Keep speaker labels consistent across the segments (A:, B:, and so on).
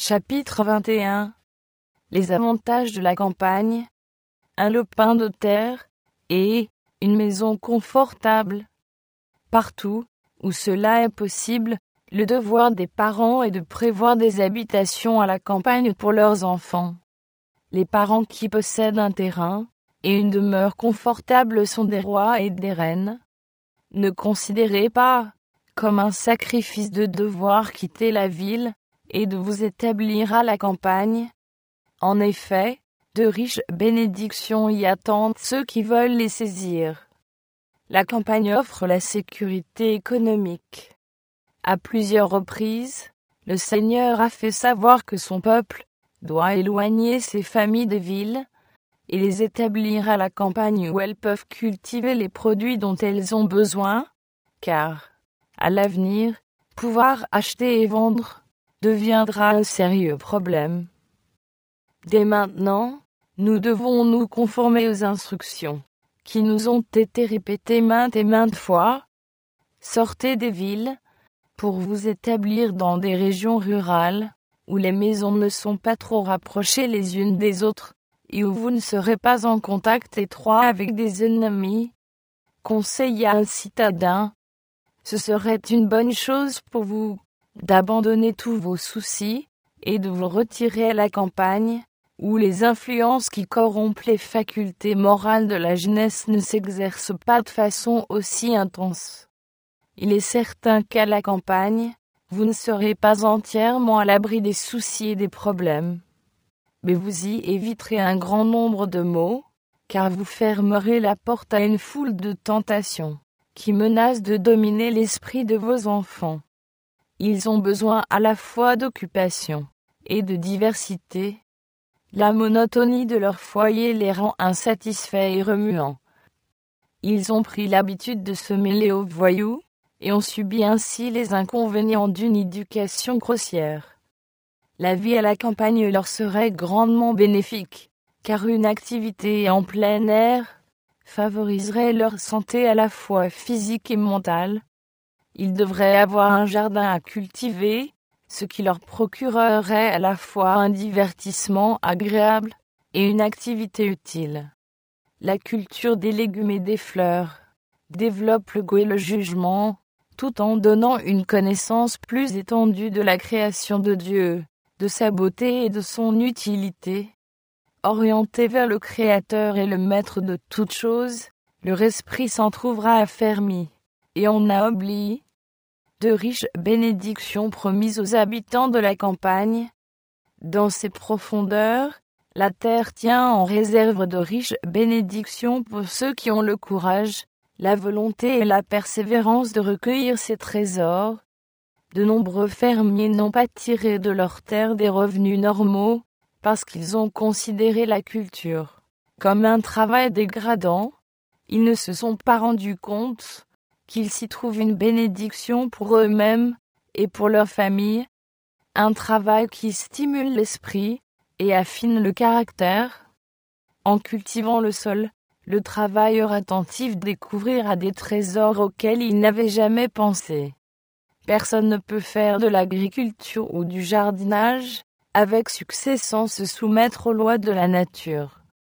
A: Chapitre 21. Les avantages de la campagne. Un lopin de terre et une maison confortable. Partout où cela est possible, le devoir des parents est de prévoir des habitations à la campagne pour leurs enfants. Les parents qui possèdent un terrain et une demeure confortable sont des rois et des reines. Ne considérez pas comme un sacrifice de devoir quitter la ville et de vous établir à la campagne. En effet, de riches bénédictions y attendent ceux qui veulent les saisir. La campagne offre la sécurité économique. À plusieurs reprises, le Seigneur a fait savoir que son peuple doit éloigner ses familles des villes et les établir à la campagne où elles peuvent cultiver les produits dont elles ont besoin, car, à l'avenir, pouvoir acheter et vendre deviendra un sérieux problème. Dès maintenant, nous devons nous conformer aux instructions qui nous ont été répétées maintes et maintes fois. Sortez des villes pour vous établir dans des régions rurales où les maisons ne sont pas trop rapprochées les unes des autres et où vous ne serez pas en contact étroit avec des ennemis. Conseille à un citadin. Ce serait une bonne chose pour vous d'abandonner tous vos soucis et de vous retirer à la campagne, où les influences qui corrompent les facultés morales de la jeunesse ne s'exercent pas de façon aussi intense. Il est certain qu'à la campagne, vous ne serez pas entièrement à l'abri des soucis et des problèmes. Mais vous y éviterez un grand nombre de maux, car vous fermerez la porte à une foule de tentations qui menacent de dominer l'esprit de vos enfants. Ils ont besoin à la fois d'occupation et de diversité. La monotonie de leur foyer les rend insatisfaits et remuants. Ils ont pris l'habitude de se mêler aux voyous et ont subi ainsi les inconvénients d'une éducation grossière. La vie à la campagne leur serait grandement bénéfique, car une activité en plein air favoriserait leur santé à la fois physique et mentale. Ils devraient avoir un jardin à cultiver, ce qui leur procurerait à la fois un divertissement agréable et une activité utile. La culture des légumes et des fleurs développe le goût et le jugement, tout en donnant une connaissance plus étendue de la création de Dieu, de sa beauté et de son utilité. Orienté vers le Créateur et le Maître de toutes choses, leur esprit s'en trouvera affermi, et on a oublié de riches bénédictions promises aux habitants de la campagne. Dans ses profondeurs, la terre tient en réserve de riches bénédictions pour ceux qui ont le courage, la volonté et la persévérance de recueillir ces trésors. De nombreux fermiers n'ont pas tiré de leur terre des revenus normaux, parce qu'ils ont considéré la culture comme un travail dégradant. Ils ne se sont pas rendus compte qu'ils s'y trouvent une bénédiction pour eux-mêmes et pour leur famille, un travail qui stimule l'esprit et affine le caractère. En cultivant le sol, le travailleur attentif découvrira des trésors auxquels il n'avait jamais pensé. Personne ne peut faire de l'agriculture ou du jardinage avec succès sans se soumettre aux lois de la nature.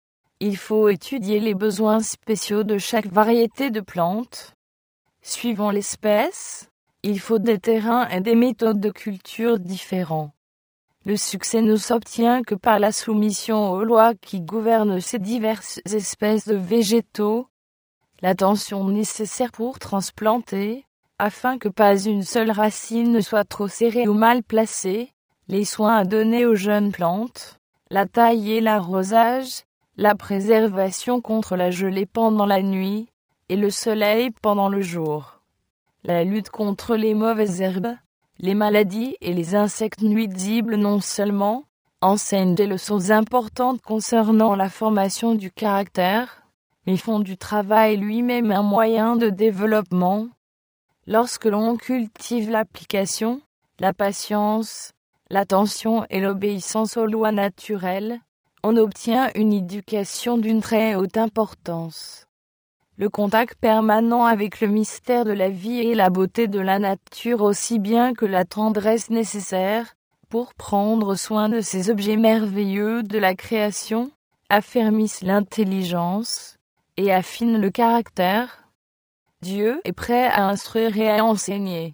A: Il faut étudier les besoins spéciaux de chaque variété de plantes. Suivant l'espèce, il faut des terrains et des méthodes de culture différents. Le succès ne s'obtient que par la soumission aux lois qui gouvernent ces diverses espèces de végétaux. L'attention nécessaire pour transplanter, afin que pas une seule racine ne soit trop serrée ou mal placée, les soins à donner aux jeunes plantes, la taille et l'arrosage, la préservation contre la gelée pendant la nuit, et le soleil pendant le jour. La lutte contre les mauvaises herbes, les maladies et les insectes nuisibles non seulement enseignent des leçons importantes concernant la formation du caractère, mais font du travail lui-même un moyen de développement. Lorsque l'on cultive l'application, la patience, l'attention et l'obéissance aux lois naturelles, on obtient une éducation d'une très haute importance. Le contact permanent avec le mystère de la vie et la beauté de la nature aussi bien que la tendresse nécessaire pour prendre soin de ces objets merveilleux de la création, affermissent l'intelligence et affinent le caractère. Dieu est prêt à instruire et à enseigner.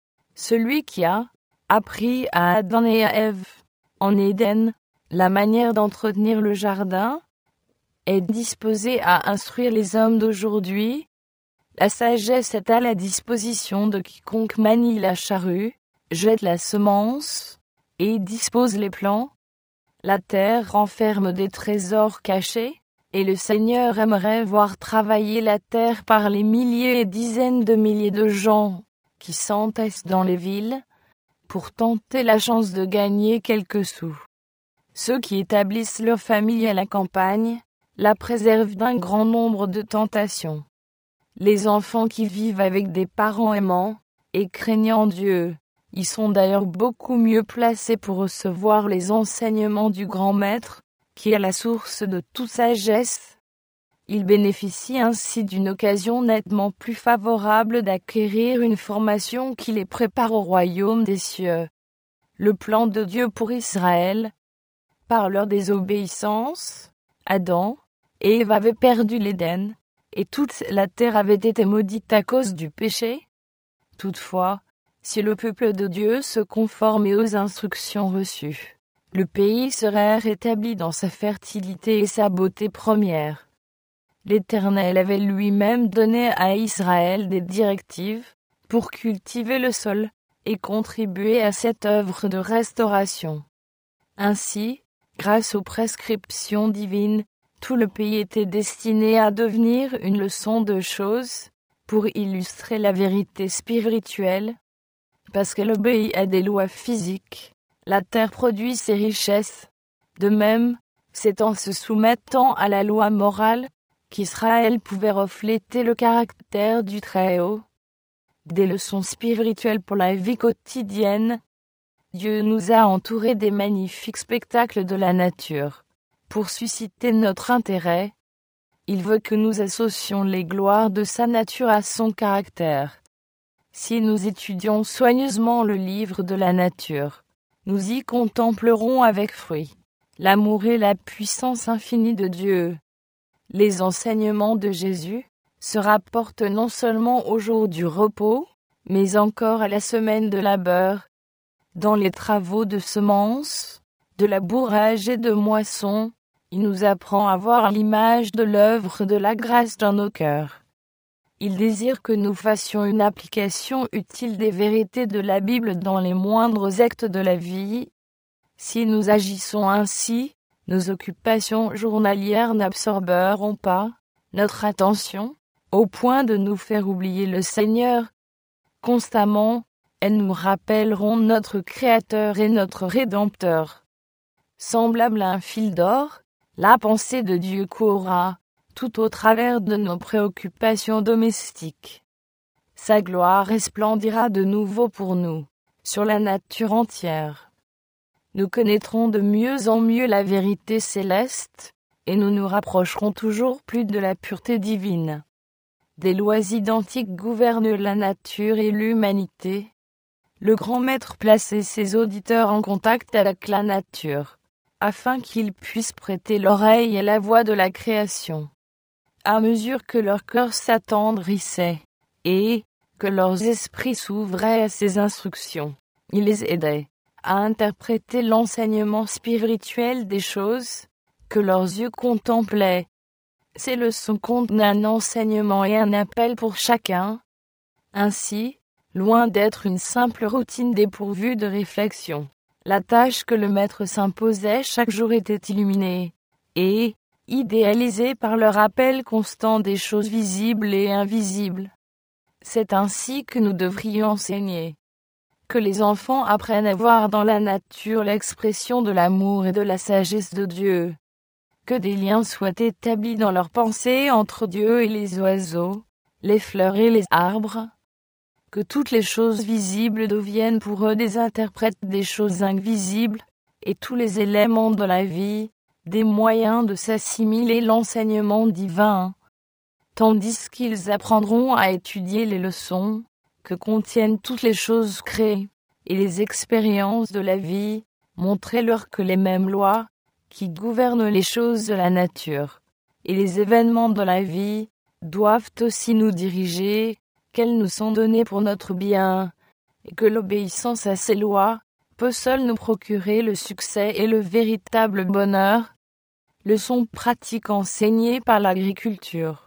A: Celui qui a appris à Adam et à Ève, en Éden, la manière d'entretenir le jardin, est disposé à instruire les hommes d'aujourd'hui. La sagesse est à la disposition de quiconque manie la charrue, jette la semence, et dispose les plants. La terre renferme des trésors cachés, et le Seigneur aimerait voir travailler la terre par les milliers et dizaines de milliers de gens qui s'entassent dans les villes, pour tenter la chance de gagner quelques sous. Ceux qui établissent leur famille à la campagne, la préservent d'un grand nombre de tentations. Les enfants qui vivent avec des parents aimants et craignant Dieu, ils sont d'ailleurs beaucoup mieux placés pour recevoir les enseignements du grand maître, qui est la source de toute sagesse. Ils bénéficient ainsi d'une occasion nettement plus favorable d'acquérir une formation qui les prépare au royaume des cieux. Le plan de Dieu pour Israël. Par leur désobéissance, Adam et Ève avaient perdu l'Éden, et toute la terre avait été maudite à cause du péché. Toutefois, si le peuple de Dieu se conformait aux instructions reçues, le pays serait rétabli dans sa fertilité et sa beauté première. L'Éternel avait lui-même donné à Israël des directives pour cultiver le sol et contribuer à cette œuvre de restauration. Ainsi, grâce aux prescriptions divines, tout le pays était destiné à devenir une leçon de choses pour illustrer la vérité spirituelle. Parce qu'elle obéit à des lois physiques, la terre produit ses richesses. De même, c'est en se soumettant à la loi morale qu'Israël pouvait refléter le caractère du Très-Haut. Des leçons spirituelles pour la vie quotidienne. Dieu nous a entourés des magnifiques spectacles de la nature. Pour susciter notre intérêt, il veut que nous associons les gloires de sa nature à son caractère. Si nous étudions soigneusement le livre de la nature, nous y contemplerons avec fruit l'amour et la puissance infinie de Dieu. Les enseignements de Jésus se rapportent non seulement au jour du repos, mais encore à la semaine de labeur, dans les travaux de semences, de labourage et de moisson. Il nous apprend à voir l'image de l'œuvre de la grâce dans nos cœurs. Il désire que nous fassions une application utile des vérités de la Bible dans les moindres actes de la vie. Si nous agissons ainsi, nos occupations journalières n'absorberont pas notre attention, au point de nous faire oublier le Seigneur. Constamment, elles nous rappelleront notre Créateur et notre Rédempteur. Semblable à un fil d'or, la pensée de Dieu courra tout au travers de nos préoccupations domestiques. Sa gloire resplendira de nouveau pour nous, sur la nature entière. Nous connaîtrons de mieux en mieux la vérité céleste, et nous nous rapprocherons toujours plus de la pureté divine. Des lois identiques gouvernent la nature et l'humanité. Le grand maître plaçait ses auditeurs en contact avec la nature, afin qu'ils puissent prêter l'oreille à la voix de la création. À mesure que leur cœur s'attendrissait, et que leurs esprits s'ouvraient à ses instructions, il les aidait à interpréter l'enseignement spirituel des choses que leurs yeux contemplaient. Ces leçons contiennent un enseignement et un appel pour chacun. Ainsi, loin d'être une simple routine dépourvue de réflexion, la tâche que le maître s'imposait chaque jour était illuminée et idéalisée par le rappel constant des choses visibles et invisibles. C'est ainsi que nous devrions enseigner. Que les enfants apprennent à voir dans la nature l'expression de l'amour et de la sagesse de Dieu. Que des liens soient établis dans leurs pensées entre Dieu et les oiseaux, les fleurs et les arbres. Que toutes les choses visibles deviennent pour eux des interprètes des choses invisibles, et tous les éléments de la vie, des moyens de s'assimiler l'enseignement divin. Tandis qu'ils apprendront à étudier les leçons que contiennent toutes les choses créées, et les expériences de la vie, montrez-leur que les mêmes lois, qui gouvernent les choses de la nature, et les événements de la vie, doivent aussi nous diriger, qu'elles nous sont données pour notre bien, et que l'obéissance à ces lois peut seule nous procurer le succès et le véritable bonheur. Leçons pratiques enseignées par l'agriculture.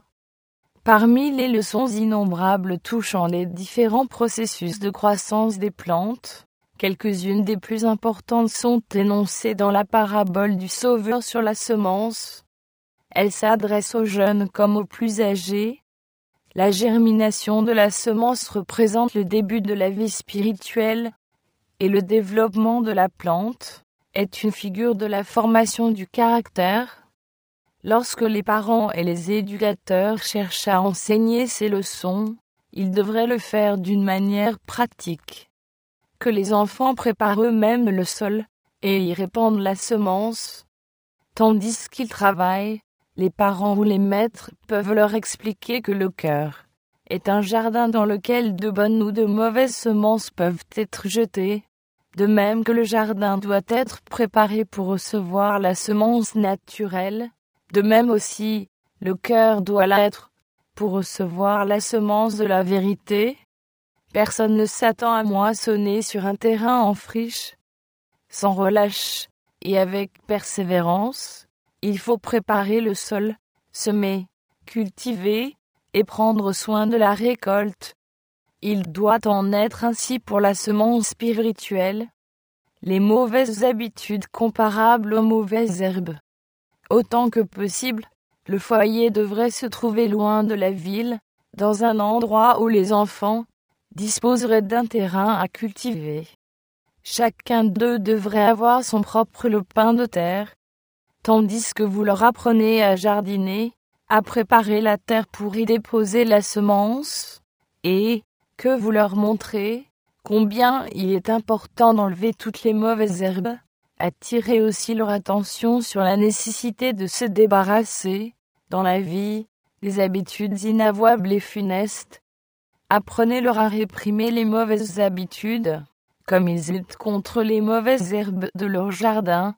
A: Parmi les leçons innombrables touchant les différents processus de croissance des plantes, quelques-unes des plus importantes sont énoncées dans la parabole du Sauveur sur la semence. Elles s'adressent aux jeunes comme aux plus âgés. La germination de la semence représente le début de la vie spirituelle, et le développement de la plante est une figure de la formation du caractère. Lorsque les parents et les éducateurs cherchent à enseigner ces leçons, ils devraient le faire d'une manière pratique. Que les enfants préparent eux-mêmes le sol et y répandent la semence, tandis qu'ils travaillent, les parents ou les maîtres peuvent leur expliquer que le cœur est un jardin dans lequel de bonnes ou de mauvaises semences peuvent être jetées, de même que le jardin doit être préparé pour recevoir la semence naturelle, de même aussi, le cœur doit l'être pour recevoir la semence de la vérité. Personne ne s'attend à moissonner sur un terrain en friche. Sans relâche et avec persévérance, il faut préparer le sol, semer, cultiver et prendre soin de la récolte. Il doit en être ainsi pour la semence spirituelle. Les mauvaises habitudes comparables aux mauvaises herbes. Autant que possible, le foyer devrait se trouver loin de la ville, dans un endroit où les enfants disposeraient d'un terrain à cultiver. Chacun d'eux devrait avoir son propre lopin de terre, tandis que vous leur apprenez à jardiner, à préparer la terre pour y déposer la semence, et que vous leur montrez combien il est important d'enlever toutes les mauvaises herbes. Attirez aussi leur attention sur la nécessité de se débarrasser, dans la vie, des habitudes inavouables et funestes. Apprenez-leur à réprimer les mauvaises habitudes, comme ils luttent contre les mauvaises herbes de leur jardin.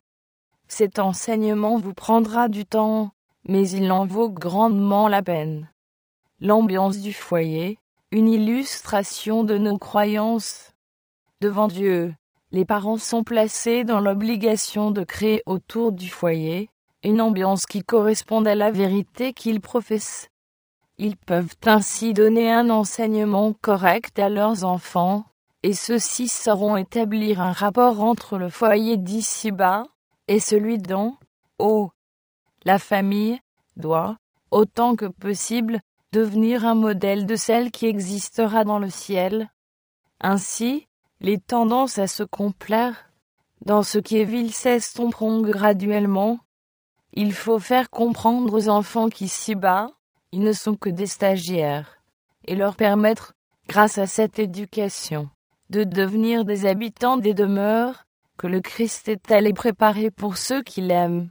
A: Cet enseignement vous prendra du temps, mais il en vaut grandement la peine. L'ambiance du foyer, une illustration de nos croyances. Devant Dieu, les parents sont placés dans l'obligation de créer autour du foyer une ambiance qui corresponde à la vérité qu'ils professent. Ils peuvent ainsi donner un enseignement correct à leurs enfants, et ceux-ci sauront établir un rapport entre le foyer d'ici-bas et celui d'en haut. La famille doit, autant que possible, devenir un modèle de celle qui existera dans le ciel. Ainsi, les tendances à se complaire dans ce qui est vil s'estomperont graduellement. Il faut faire comprendre aux enfants qu'ici-bas, ils ne sont que des stagiaires, et leur permettre, grâce à cette éducation, de devenir des habitants des demeures que le Christ est allé préparer pour ceux qui l'aiment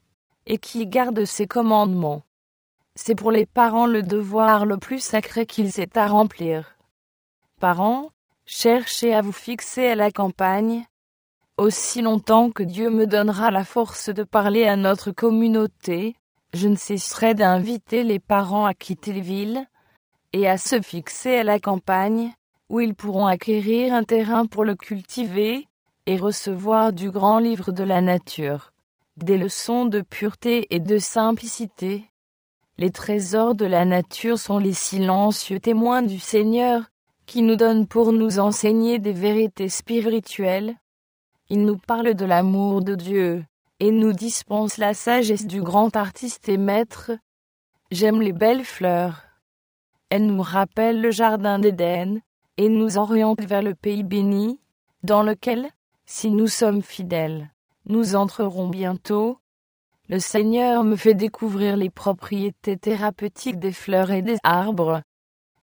A: et qui gardent ses commandements. C'est pour les parents le devoir le plus sacré qu'ils aient à remplir. Parents, cherchez à vous fixer à la campagne, aussi longtemps que Dieu me donnera la force de parler à notre communauté. Je ne cesserai d'inviter les parents à quitter les villes et à se fixer à la campagne, où ils pourront acquérir un terrain pour le cultiver et recevoir du grand livre de la nature des leçons de pureté et de simplicité. Les trésors de la nature sont les silencieux témoins du Seigneur, qui nous donne pour nous enseigner des vérités spirituelles. Il nous parle de l'amour de Dieu, et nous dispense la sagesse du grand artiste et maître. J'aime les belles fleurs. Elles nous rappellent le jardin d'Éden, et nous orientent vers le pays béni, dans lequel, si nous sommes fidèles, nous entrerons bientôt. Le Seigneur me fait découvrir les propriétés thérapeutiques des fleurs et des arbres,